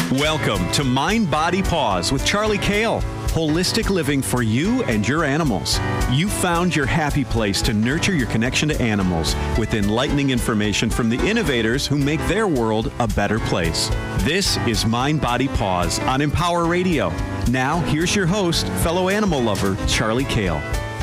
Welcome to Mind, Body, Paws with Charlie Kale. Holistic living for you and your animals. You found your happy place to nurture your connection to animals with enlightening information from the innovators who make their world a better place. This is Mind, Body, Paws on Empower Radio. Now, here's your host, fellow animal lover, Charlie Kale.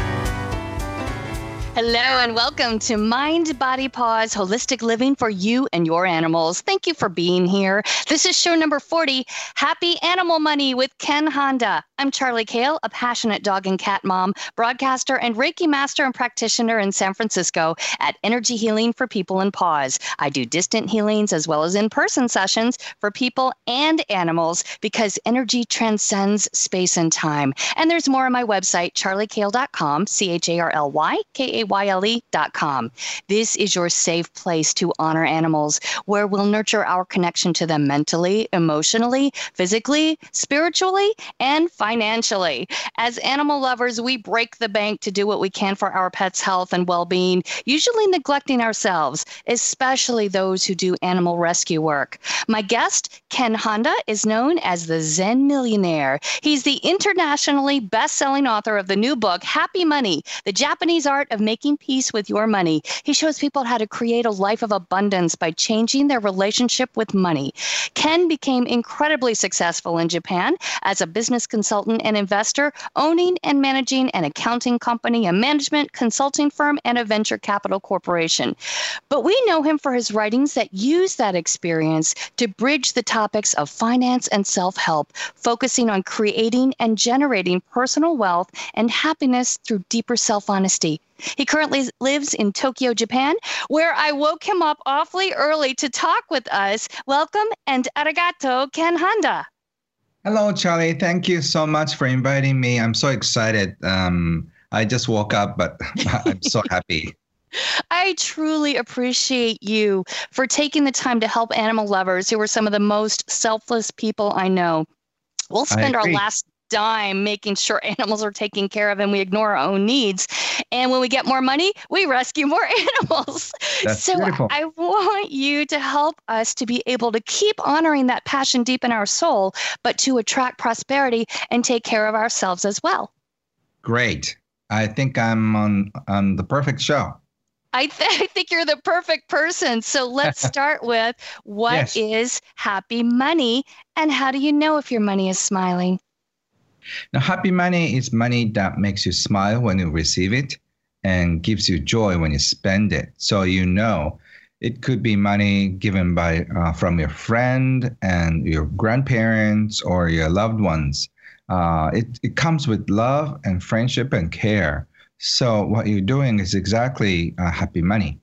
Hello and welcome to Mind, Body, Paws, Holistic Living for You and Your Animals. Thank you for being here. This is show number 40, Happy Animal Money with Ken Honda. I'm Charlie Kale, a passionate dog and cat mom, broadcaster, and Reiki master and practitioner in San Francisco at Energy Healing for People and Paws. I do distant healings as well as in-person sessions for people and animals because energy transcends space and time. And there's more on my website, charliekale.com, CharlieKale.com. This is your safe place to honor animals, where we'll nurture our connection to them mentally, emotionally, physically, spiritually, and financially. As animal lovers, we break the bank to do what we can for our pets' health and well-being, usually neglecting ourselves, especially those who do animal rescue work. My guest, Ken Honda, is known as the Zen Millionaire. He's the internationally best-selling author of the new book, Happy Money, The Japanese Art of Making Peace with Your Money. He shows people how to create a life of abundance by changing their relationship with money. Ken became incredibly successful in Japan as a business consultant and investor, owning and managing an accounting company, a management consulting firm, and a venture capital corporation. But we know him for his writings that use that experience to bridge the topics of finance and self-help, focusing on creating and generating personal wealth and happiness through deeper self-honesty. He currently lives in Tokyo, Japan, where I woke him up awfully early to talk with us. Welcome and arigato, Ken Honda. Hello, Charlie. Thank you so much for inviting me. I'm so excited. I just woke up, but I'm so happy. I truly appreciate you for taking the time to help animal lovers who are some of the most selfless people I know. We'll spend our last dime making sure animals are taken care of and we ignore our own needs. And when we get more money, we rescue more animals. That's beautiful. I want you to help us to be able to keep honoring that passion deep in our soul, but to attract prosperity and take care of ourselves as well. Great. I think I'm on the perfect show. I think you're the perfect person. So let's start with what is happy money and how do you know if your money is smiling? Now, happy money is money that makes you smile when you receive it and gives you joy when you spend it. So you know, it could be money given by from your friend and your grandparents or your loved ones. It comes with love and friendship and care. So what you're doing is exactly happy money,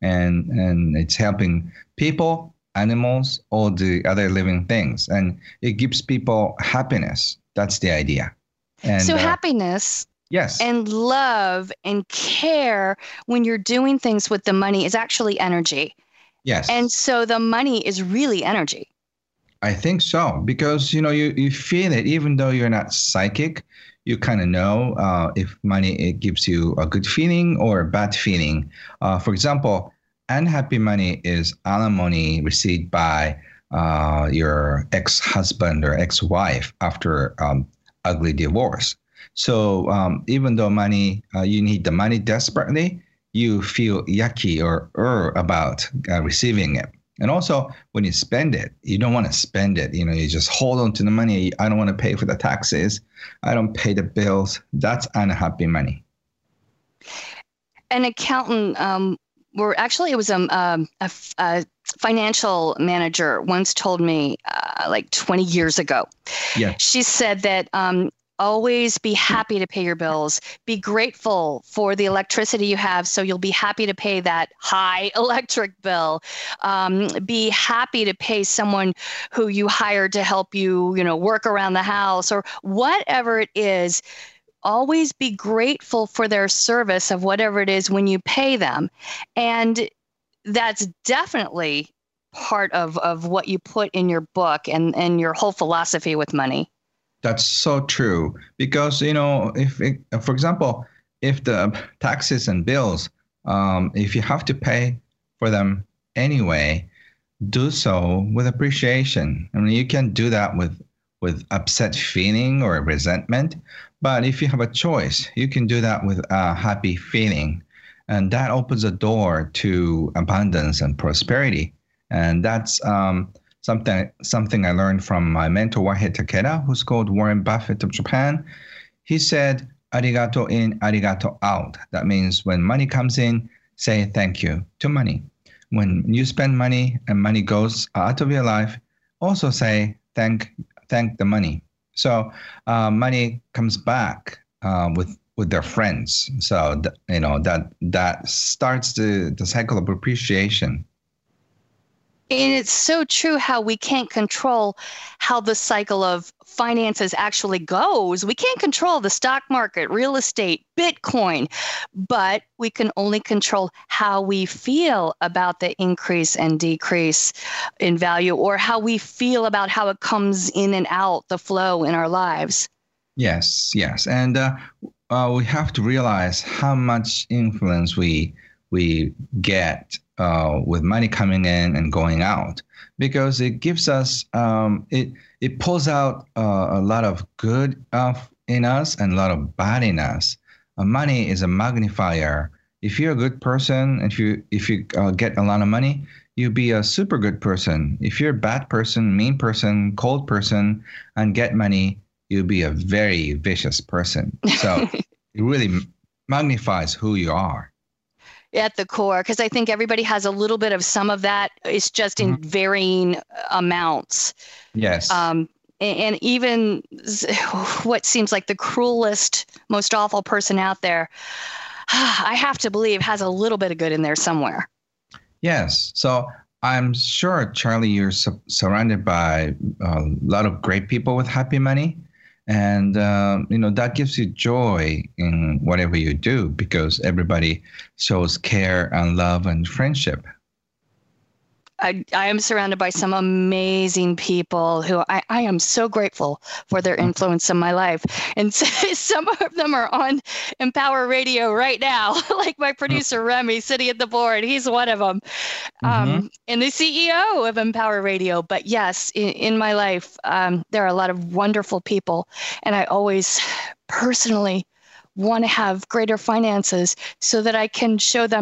and it's helping people, animals, all the other living things, and it gives people happiness. That's the idea. And so happiness yes, and love and care when you're doing things with the money is actually energy. Yes. And so the money is really energy. I think so, because you feel it, even though you're not psychic, you kind of know if money it gives you a good feeling or a bad feeling. For example, unhappy money is alimony received by your ex-husband or ex-wife after ugly divorce. So even though money, you need the money desperately, you feel yucky or about receiving it. And also, when you spend it, you don't want to spend it. You just hold on to the money. I don't want to pay for the taxes. I don't pay the bills. That's unhappy money. An accountant, it was a financial manager once told me like 20 years ago. Yeah. She said that always be happy to pay your bills. Be grateful for the electricity you have, so you'll be happy to pay that high electric bill. Be happy to pay someone who you hired to help you, work around the house or whatever it is. Always be grateful for their service of whatever it is when you pay them. And that's definitely part of what you put in your book and your whole philosophy with money. That's so true. Because, for example, if the taxes and bills, if you have to pay for them anyway, do so with appreciation. I mean, you can do that with upset feeling or resentment, but if you have a choice, you can do that with a happy feeling, and that opens a door to abundance and prosperity. And that's something I learned from my mentor Wahei Takeda, who's called Warren Buffett of Japan. He said, "Arigato in, arigato out." That means when money comes in, say thank you to money. When you spend money and money goes out of your life, also say thank the money. So money comes back with their friends. So that starts the cycle of appreciation. And it's so true how we can't control how the cycle of finances actually goes. We can't control the stock market, real estate, Bitcoin, but we can only control how we feel about the increase and decrease in value, or how we feel about how it comes in and out, the flow in our lives. Yes. And we have to realize how much influence we get with money coming in and going out, because it gives us it pulls out a lot of good in us and a lot of bad in us. Money is a magnifier. If you're a good person, if you get a lot of money, you'll be a super good person. If you're a bad person, mean person, cold person, and get money, you'll be a very vicious person. So it really magnifies who you are at the core, because I think everybody has a little bit of some of that. It's just in varying amounts. Yes. And even what seems like the cruelest, most awful person out there, I have to believe has a little bit of good in there somewhere. Yes. So I'm sure, Charlie, you're surrounded by a lot of great people with happy money. And, that gives you joy in whatever you do, because everybody shows care and love and friendship. I am surrounded by some amazing people who I am so grateful for their influence in my life. And some of them are on Empower Radio right now, like my producer, Remy, sitting at the board. He's one of them. And the CEO of Empower Radio. But yes, in my life, there are a lot of wonderful people. And I always personally want to have greater finances so that I can show them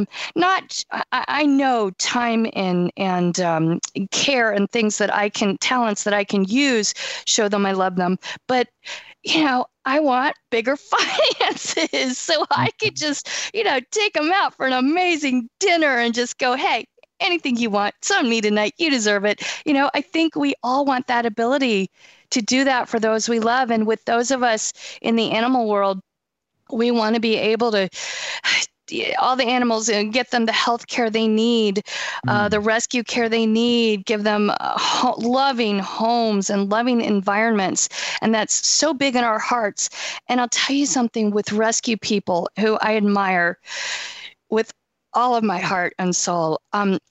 I know time and care and things talents that I can use, show them I love them. But, I want bigger finances so I could just, take them out for an amazing dinner and just go, hey, anything you want, it's on me tonight. You deserve it. I think we all want that ability to do that for those we love. And with those of us in the animal world, we want to be able to all the animals and get them the health care they need, the rescue care they need, give them loving homes and loving environments. And that's so big in our hearts. And I'll tell you something with rescue people who I admire with all of my heart and soul.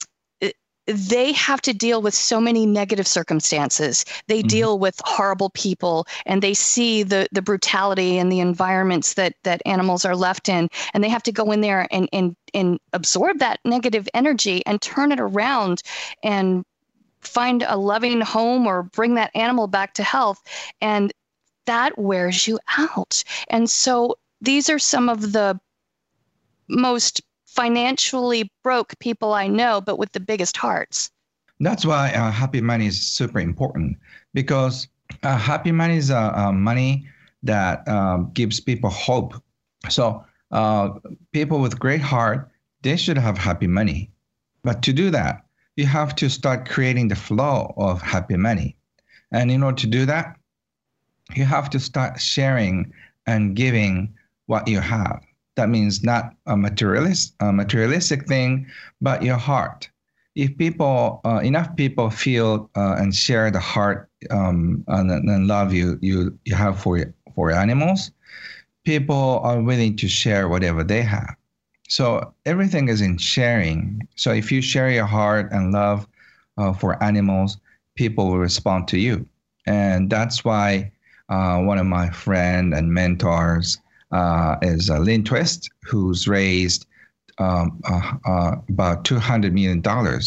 They have to deal with so many negative circumstances. They deal with horrible people, and they see the brutality and the environments that animals are left in. And they have to go in there and absorb that negative energy and turn it around and find a loving home or bring that animal back to health. And that wears you out. And so these are some of the most financially broke people I know, but with the biggest hearts. That's why happy money is super important, because happy money is money that gives people hope. So people with great heart, they should have happy money. But to do that, you have to start creating the flow of happy money. And in order to do that, you have to start sharing and giving what you have. That means not a materialistic thing, but your heart. If enough people feel and share the heart and love you have for animals, people are willing to share whatever they have. So everything is in sharing. So if you share your heart and love for animals, people will respond to you. And that's why one of my friends and mentors is Lynn Twist, who's raised about $200 million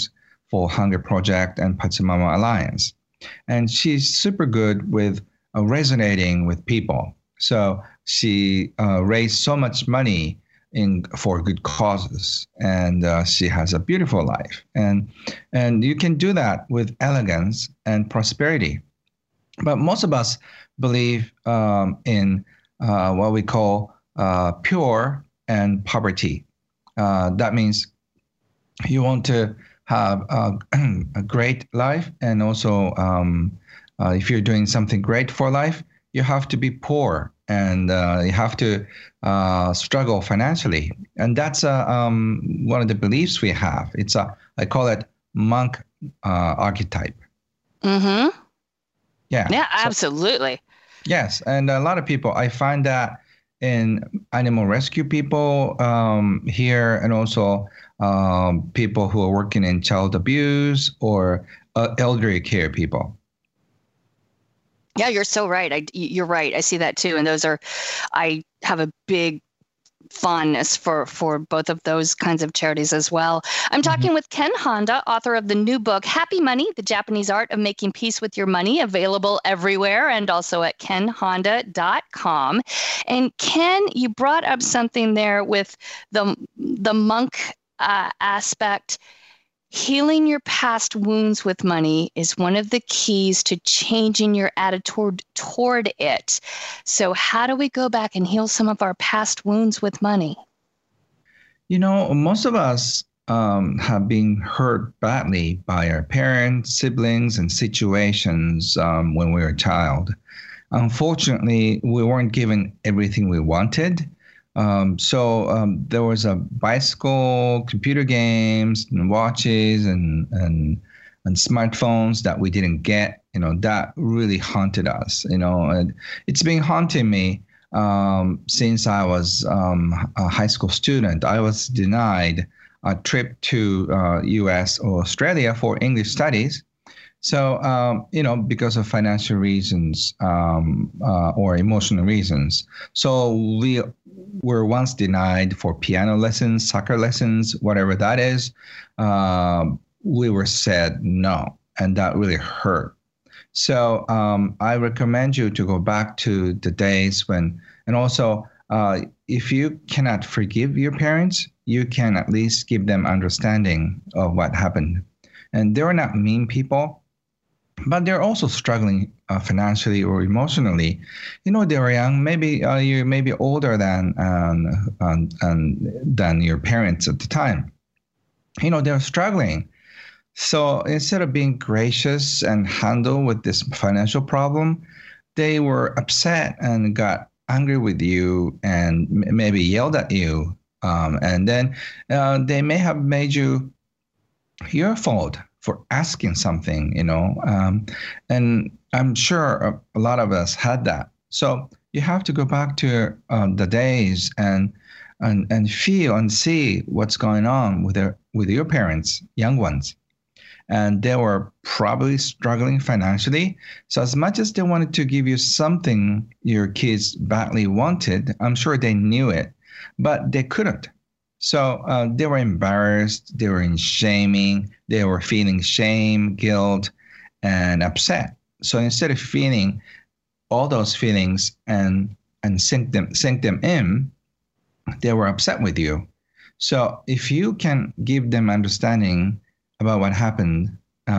for Hunger Project and Pachamama Alliance. And she's super good with resonating with people. So she raised so much money for good causes, and she has a beautiful life. And you can do that with elegance and prosperity. But most of us believe in what we call pure and poverty. That means you want to have a great life, and also if you're doing something great for life, you have to be poor, and you have to struggle financially. And that's one of the beliefs we have. I call it monk archetype. Mm-hmm. Yeah. Yeah, absolutely. Yes, and a lot of people, I find that in animal rescue people here, and also people who are working in child abuse or elderly care people. Yeah, you're so right. You're right. I see that too. And I have a big fondness for both of those kinds of charities as well. I'm talking with Ken Honda, author of the new book, Happy Money, The Japanese Art of Making Peace with Your Money, available everywhere and also at kenhonda.com. And Ken, you brought up something there with the monk aspect. Healing your past wounds with money is one of the keys to changing your attitude toward it. So how do we go back and heal some of our past wounds with money? Most of us have been hurt badly by our parents, siblings, and situations when we were a child. Unfortunately, we weren't given everything we wanted. So there was a bicycle, computer games, and watches, and smartphones that we didn't get. That really haunted us. And it's been haunting me since I was a high school student. I was denied a trip to U.S. or Australia for English studies. So, because of financial reasons or emotional reasons. So we were once denied for piano lessons, soccer lessons, whatever that is. We were said no, and that really hurt. So I recommend you to go back to the days when, and also if you cannot forgive your parents, you can at least give them understanding of what happened. And they were not mean people, but they're also struggling financially or emotionally. They were young. Maybe you may be older than your parents at the time. They're struggling. So instead of being gracious and handle with this financial problem, they were upset and got angry with you and maybe yelled at you. And then they may have made you your fault for asking something, and I'm sure a lot of us had that. So you have to go back to the days and feel and see what's going on with your parents, young ones. And they were probably struggling financially. So as much as they wanted to give you something your kids badly wanted, I'm sure they knew it, but they couldn't. So they were embarrassed, they were in shaming, they were feeling shame, guilt, and upset. So instead of feeling all those feelings and sink them in, they were upset with you. So if you can give them understanding about what happened,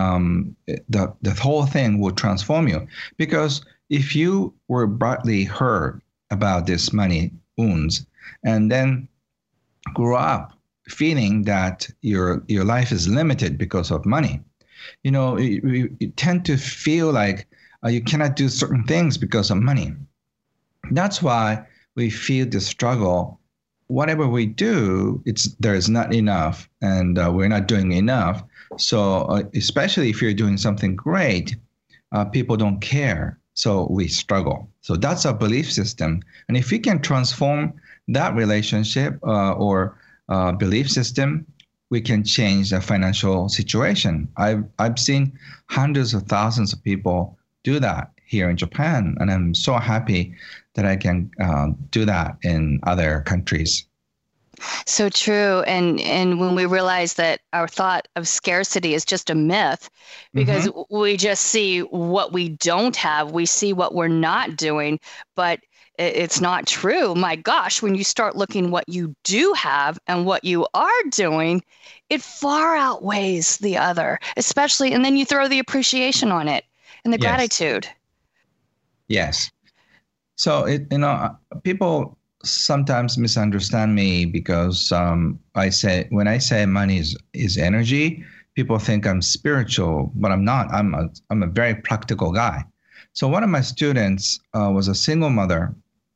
the whole thing will transform you. Because if you were badly hurt about this money wounds, and then grew up feeling that your life is limited because of money, you tend to feel like you cannot do certain things because of money. That's why we feel the struggle. Whatever we do, there is not enough, and we're not doing enough. So especially if you're doing something great, people don't care. So we struggle. So that's our belief system. And if we can transform that relationship or belief system, we can change the financial situation. I've seen hundreds of thousands of people do that here in Japan, and I'm so happy that I can do that in other countries. So true. And when we realize that our thought of scarcity is just a myth, because we just see what we don't have, we see what we're not doing, but it's not true. My gosh, when you start looking what you do have and what you are doing, it far outweighs the other, especially, and then you throw the appreciation on it and the gratitude. Yes. So people sometimes misunderstand me because when I say money is energy, people think I'm spiritual, but I'm not. I'm a very practical guy. So one of my students was a single mother.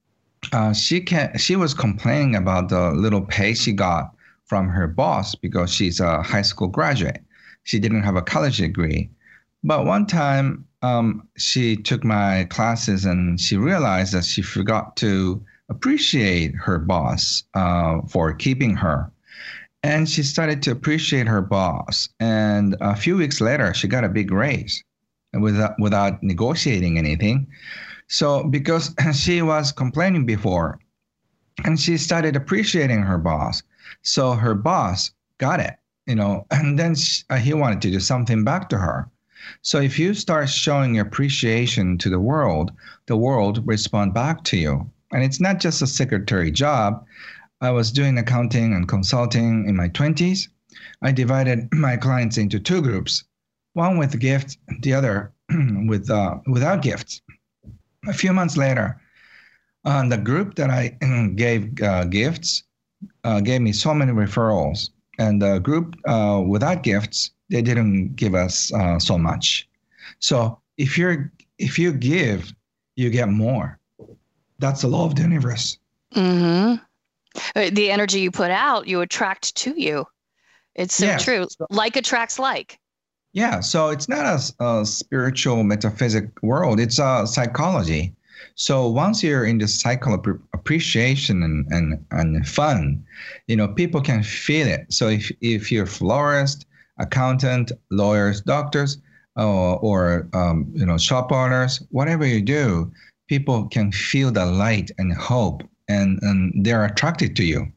She was complaining about the little pay she got from her boss because she's a high school graduate. She didn't have a college degree. But one time she took my classes and she realized that she forgot to appreciate her boss for keeping her. And she started to appreciate her boss. And a few weeks later, she got a big raise without negotiating anything. So because she was complaining before, and she started appreciating her boss. So her boss got it, and then he wanted to do something back to her. So if you start showing appreciation to the world respond back to you. And it's not just a secretary job. I was doing accounting and consulting in my 20s. I divided my clients into two groups, one with gifts, the other without gifts. A few months later, the group that I gave gifts gave me so many referrals. And the group without gifts, they didn't give us so much. So if you give, you get more. That's the law of the universe. Mm-hmm. The energy you put out, you attract to you. It's so true. Like attracts like. Yeah. So it's not a spiritual metaphysic world. It's a psychology. So once you're in the cycle of appreciation and fun, people can feel it. So if you're a florist, accountant, lawyers, doctors, or shop owners, whatever you do, people can feel the light and hope, and they're attracted to you.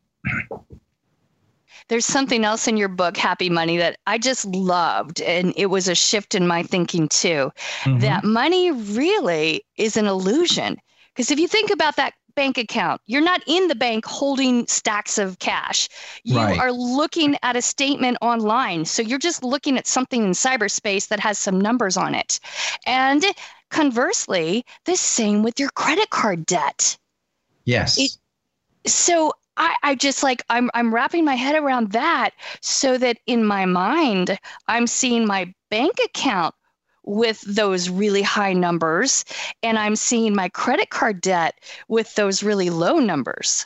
There's something else in your book, Happy Money, that I just loved, and it was a shift in my thinking too, that money really is an illusion. Because if you think about that bank account, you're not in the bank holding stacks of cash. You are looking at a statement online. So you're just looking at something in cyberspace that has some numbers on it. And conversely, the same with your credit card debt. Yes. So I just I'm wrapping my head around that so that in my mind, I'm seeing my bank account with those really high numbers, and I'm seeing my credit card debt with those really low numbers.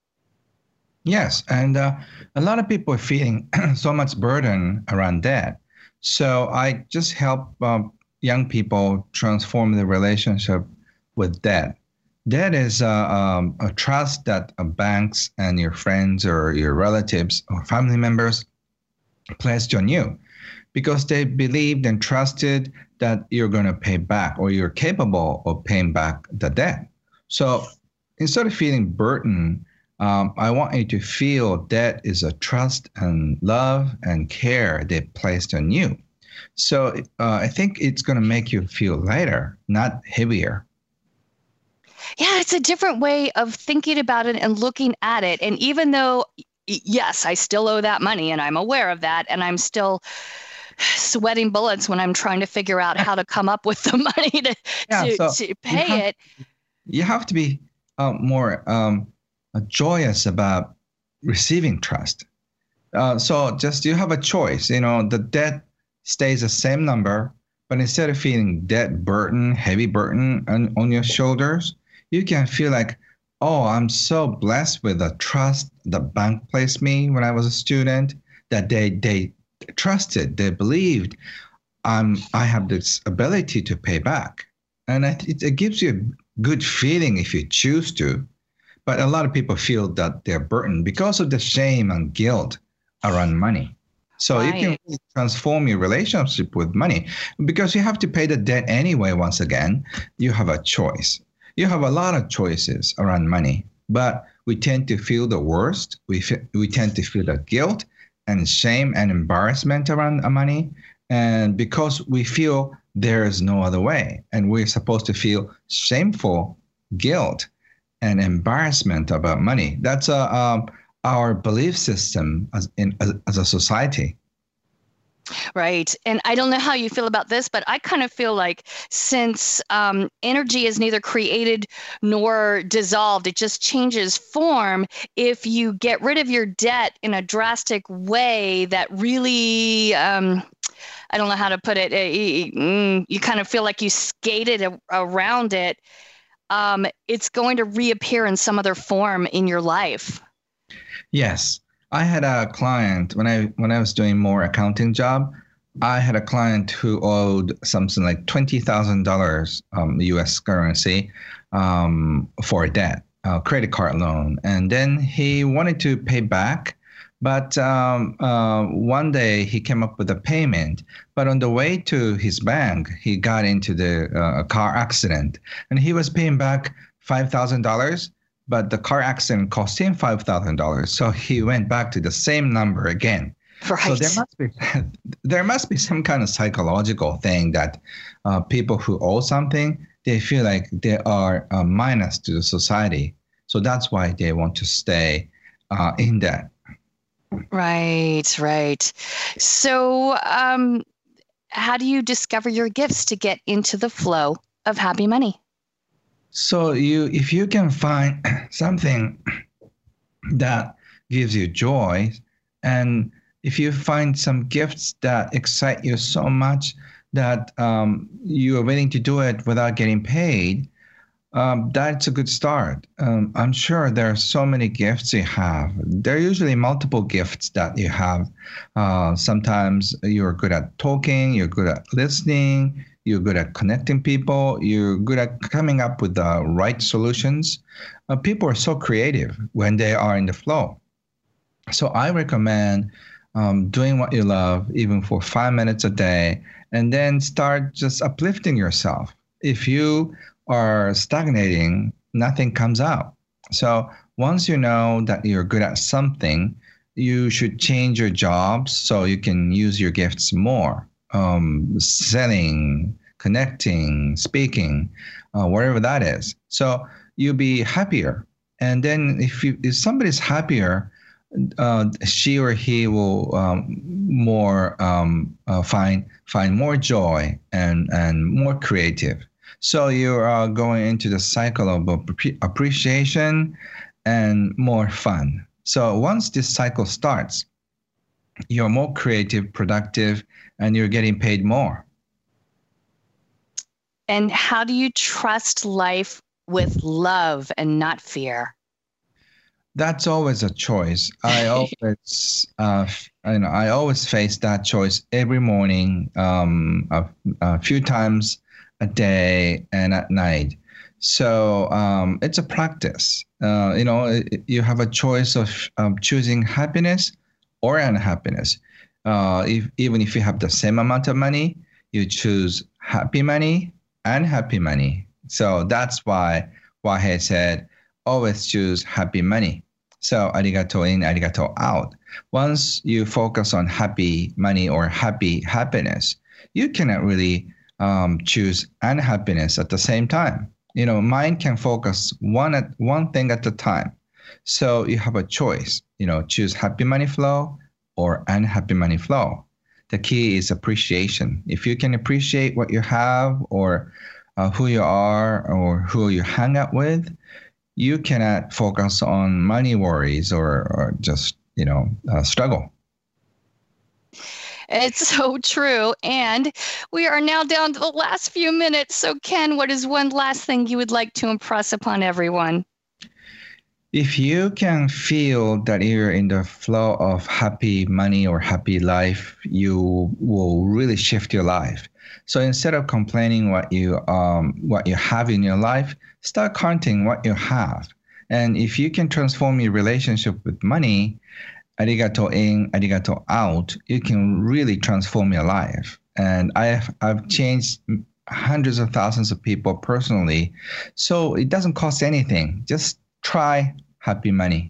Yes. And a lot of people are feeling so much burden around debt. So I just help young people transform the relationship with debt. Debt is a trust that banks and your friends or your relatives or family members placed on you because they believed and trusted that you're going to pay back or you're capable of paying back the debt. So instead of feeling burden, I want you to feel debt is a trust and love and care they placed on you. So I think it's going to make you feel lighter, not heavier. Yeah, it's a different way of thinking about it and looking at it. And even though, yes, I still owe that money and I'm aware of that, and I'm still sweating bullets when I'm trying to figure out how to come up with the money to pay it. You have to be more joyous about receiving trust. So just you have a choice. The debt stays the same number, but instead of feeling debt burden, heavy burden on your shoulders, you can feel like, oh, I'm so blessed with the trust the bank placed me when I was a student, that they trusted, they believed I have this ability to pay back. And it gives you a good feeling if you choose to. But a lot of people feel that they're burdened because of the shame and guilt around money. So you can really transform your relationship with money because you have to pay the debt anyway. Once again, you have a choice. You have a lot of choices around money. but we tend to feel the worst. We tend to feel the guilt and shame and embarrassment around money. And because we feel there is no other way, and we're supposed to feel shameful, guilt, and embarrassment about money. That's our belief system as a society. Right. And I don't know how you feel about this, but I kind of feel like since energy is neither created nor dissolved, it just changes form. If you get rid of your debt in a drastic way that really, I don't know how to put it, you kind of feel like you skated around it, it's going to reappear in some other form in your life. Yes. I had a client when I was doing more accounting job. I had a client who owed something like $20,000 U.S. currency for a debt, credit card loan, and then he wanted to pay back. But one day he came up with a payment. But on the way to his bank, he got into the car accident, and he was paying back $5,000. But the car accident cost him $5,000, so he went back to the same number again. Right. So there must be some kind of psychological thing that people who owe something, they feel like they are a minus to the society. So that's why they want to stay in debt. Right. So how do you discover your gifts to get into the flow of happy money? So if you can find something that gives you joy, and if you find some gifts that excite you so much that you are willing to do it without getting paid, that's a good start. I'm sure there are so many gifts you have. There are usually multiple gifts that you have. Sometimes you're good at talking, you're good at listening, you're good at connecting people. You're good at coming up with the right solutions. People are so creative when they are in the flow. So I recommend doing what you love, even for 5 minutes a day, and then start just uplifting yourself. If you are stagnating, nothing comes out. So once you know that you're good at something, you should change your jobs so you can use your gifts more. Selling, connecting, speaking, whatever that is. So you'll be happier. And then if somebody's happier, she or he will find more joy and more creative. So you are going into the cycle of appreciation and more fun. So once this cycle starts, you're more creative, productive, and you're getting paid more. And how do you trust life with love and not fear? That's always a choice. I always face that choice every morning, a few times a day and at night. So it's a practice. You have a choice of choosing happiness or unhappiness. Even if you have the same amount of money, you choose happy money and happy money. So that's why Wahei said, always choose happy money. So arigato in, arigato out. Once you focus on happy money or happy happiness, you cannot really choose unhappiness at the same time. Mind can focus one thing at a time. So you have a choice, choose happy money flow or unhappy money flow. The key is appreciation. If you can appreciate what you have or who you are or who you hang out with, you cannot focus on money worries or just, struggle. It's so true. And we are now down to the last few minutes. So Ken, what is one last thing you would like to impress upon everyone? If you can feel that you're in the flow of happy money or happy life, you will really shift your life. So instead of complaining what you have in your life, start counting what you have. And if you can transform your relationship with money, arigato in, arigato out, you can really transform your life. And I've changed hundreds of thousands of people personally. So it doesn't cost anything. Just try Happy Money.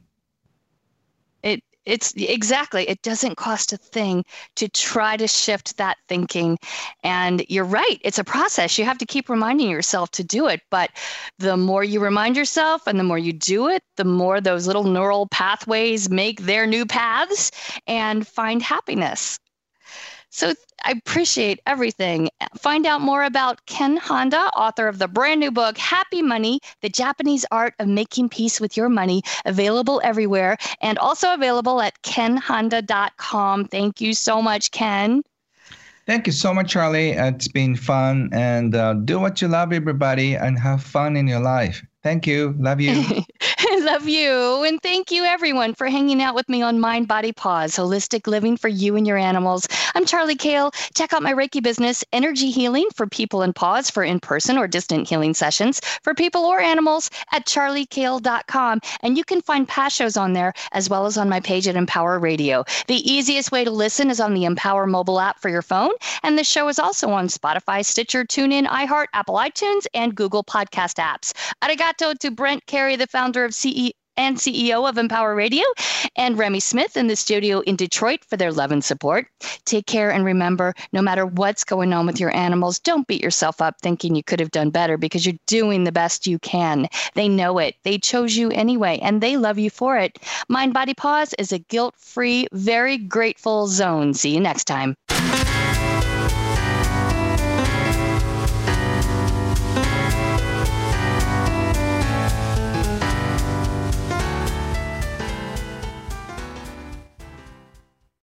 It's exactly, it doesn't cost a thing to try to shift that thinking. And you're right, it's a process. You have to keep reminding yourself to do it. But the more you remind yourself and the more you do it, the more those little neural pathways make their new paths and find happiness. So I appreciate everything. Find out more about Ken Honda, author of the brand new book, Happy Money, The Japanese Art of Making Peace with Your Money, available everywhere and also available at kenhonda.com. Thank you so much, Ken. Thank you so much, Charlie. It's been fun. And do what you love, everybody, and have fun in your life. Thank you. Love you. I love you. And thank you, everyone, for hanging out with me on Mind, Body, Paws, Holistic Living for You and Your Animals. I'm Charlie Kale. Check out my Reiki business, Energy Healing for People and Paws, for in-person or distant healing sessions for people or animals at charliekale.com. And you can find past shows on there, as well as on my page at Empower Radio. The easiest way to listen is on the Empower mobile app for your phone. And the show is also on Spotify, Stitcher, TuneIn, iHeart, Apple iTunes, and Google Podcast apps. Arigato to Brent Carey, the founder of CEO of Empower Radio, and Remy Smith in the studio in Detroit for their love and support. Take care, and remember, no matter what's going on with your animals, don't beat yourself up thinking you could have done better, because you're doing the best you can. They know it. They chose you anyway, and they love you for it. Mind, Body, Paws is a guilt-free, very grateful zone. See you next time.